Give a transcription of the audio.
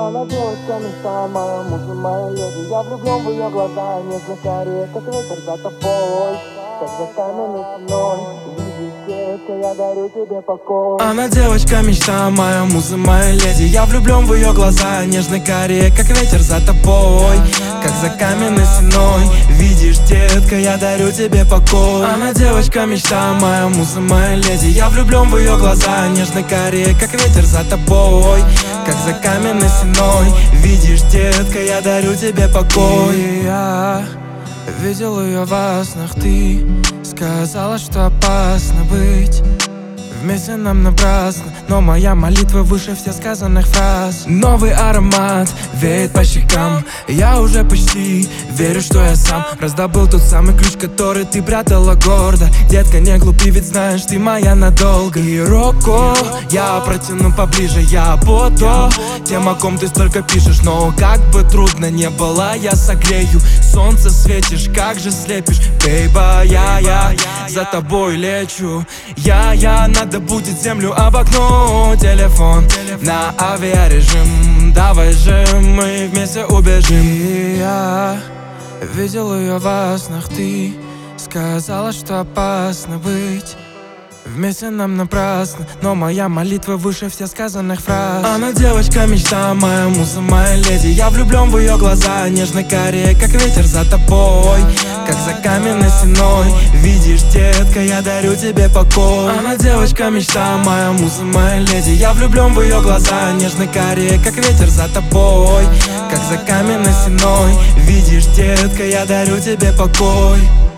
Она девочка мечта моя, муза моя леди. Я влюблен в ее глаза, нежно карие, как ветер за тобой. Как за каменной стеной, видишь, детка, я дарю тебе покой. Она девочка мечта моя, муза моя леди. Я влюблен в ее глаза, нежно карие, как ветер за тобой. Как за каменной стеной, видишь, детка, я дарю тебе покой. Она девочка мечта моя, муза моя леди. Я влюблен в ее глаза, нежно карие, как ветер за тобой. Как за каменной стеной, видишь, детка, я дарю тебе покой. И я видел ее во снах, ты сказала, что опасно быть вместе нам напрасно, но моя молитва выше всех сказанных фраз. Новый аромат веет по щекам, я уже почти верю, что я сам раздобыл тот самый ключ, который ты прятала гордо. Детка, не глупи, ведь знаешь, ты моя надолго. И руку я протяну поближе, я буду тем, о ком ты столько пишешь. Но как бы трудно не было, я согрею. Солнце светишь, как же слепишь, бейба, я за тобой лечу. Надо будет землю обогнуть. Телефон на авиарежим, давай же мы вместе убежим. И я видел ее во снах, ты сказала, что опасно быть вместе нам напрасно, но моя молитва выше всех сказанных фраз. Она девочка мечта моя, муза моя леди. Я влюблен в ее глаза, нежно карие, как ветер за тобой. Как за каменной стеной, видишь, детка, я дарю тебе покой. Она девочка мечта моя, муза моя леди. Я влюблен в ее глаза, нежно карие, как ветер за тобой. Как за каменной стеной, видишь, детка, я дарю тебе покой.